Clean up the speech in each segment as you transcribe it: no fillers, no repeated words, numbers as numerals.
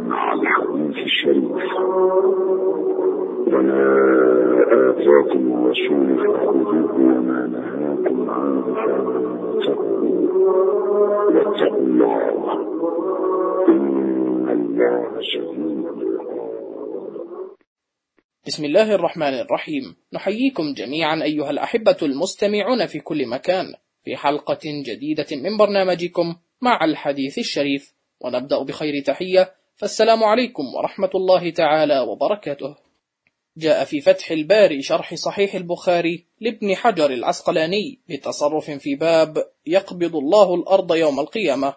مع الحديث الشريف. وما آتاكم الرسول فخذوه وما نهاكم عنه فانتهوا واتقوا الله إن الله شديد العقاب. بسم الله الرحمن الرحيم. نحييكم جميعا أيها الأحبة المستمعون في كل مكان في حلقة جديدة من برنامجكم مع الحديث الشريف، ونبدأ بخير تحية، فالسلام عليكم ورحمة الله تعالى وبركاته. جاء في فتح الباري شرح صحيح البخاري لابن حجر العسقلاني بتصرف في باب يقبض الله الأرض يوم القيامة.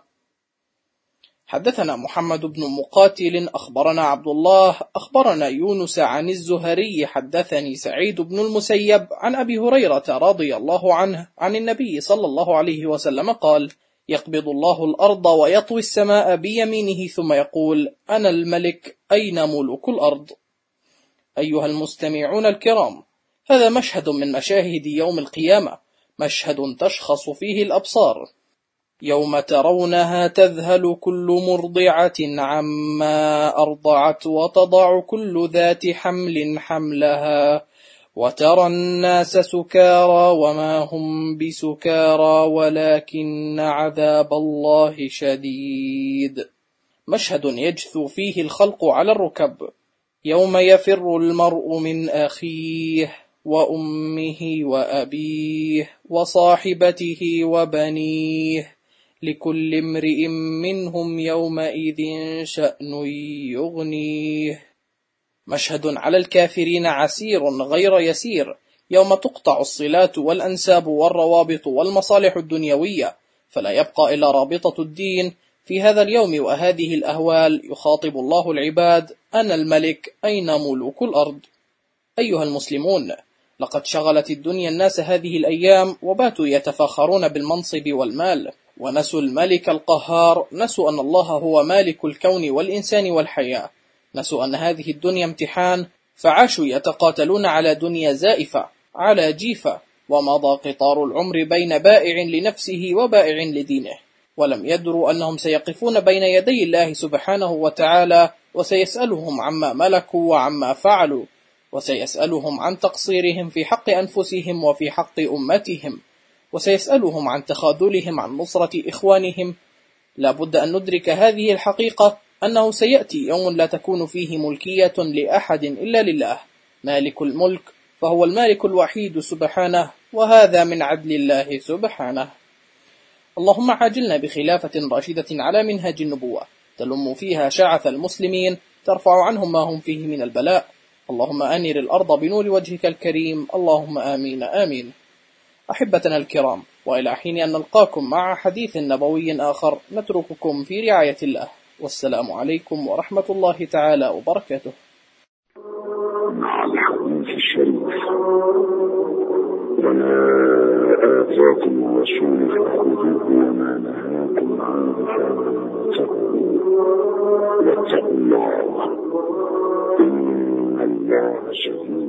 حدثنا محمد بن مقاتل أخبرنا عبد الله أخبرنا يونس عن الزهري حدثني سعيد بن المسيب عن أبي هريرة رضي الله عنه عن النبي صلى الله عليه وسلم قال: يقبض الله الأرض ويطوي السماء بيمينه ثم يقول: أنا الملك أين ملوك الأرض؟ أيها المستمعون الكرام، هذا مشهد من مشاهد يوم القيامة، مشهد تشخص فيه الأبصار. يوم ترونها تذهل كل مرضعة عما أرضعت وتضع كل ذات حمل حملها وترى الناس سكارى وما هم بسكارى ولكن عذاب الله شديد. مشهد يجثو فيه الخلق على الركب، يوم يفر المرء من أخيه وأمه وأبيه وصاحبته وبنيه لكل امرئ منهم يومئذ شأن يغنيه. مشهد على الكافرين عسير غير يسير، يوم تقطع الصلات والأنساب والروابط والمصالح الدنيوية، فلا يبقى إلا رابطة الدين. في هذا اليوم وهذه الأهوال يخاطب الله العباد: أنا الملك أين ملوك الأرض؟ أيها المسلمون، لقد شغلت الدنيا الناس هذه الأيام وباتوا يتفاخرون بالمنصب والمال، ونسوا الملك القهار، نسوا أن الله هو مالك الكون والإنسان والحياة، نسوا أن هذه الدنيا امتحان، فعاشوا يتقاتلون على دنيا زائفة، على جيفة، ومضى قطار العمر بين بائع لنفسه وبائع لدينه، ولم يدروا أنهم سيقفون بين يدي الله سبحانه وتعالى، وسيسألهم عما ملكوا وعما فعلوا، وسيسألهم عن تقصيرهم في حق أنفسهم وفي حق أمتهم، وسيسألهم عن تخاذلهم عن نصرة إخوانهم. لا بد أن ندرك هذه الحقيقة، أنه سيأتي يوم لا تكون فيه ملكية لأحد إلا لله، مالك الملك، فهو المالك الوحيد سبحانه، وهذا من عدل الله سبحانه. اللهم عاجلنا بخلافة راشدة على منهج النبوة، تلم فيها شعث المسلمين، ترفع عنهم ما هم فيه من البلاء. اللهم أنر الأرض بنور وجهك الكريم، اللهم آمين آمين. أحبتنا الكرام، وإلى حين أن نلقاكم مع حديث نبوي آخر، نترككم في رعاية الله، والسلام عليكم ورحمة الله تعالى وبركاته. مع الحديث الشريف. وما آتاكم الرسول فخذوه وما نهاكم عنه فانتهوا واتقوا الله إن الله شديد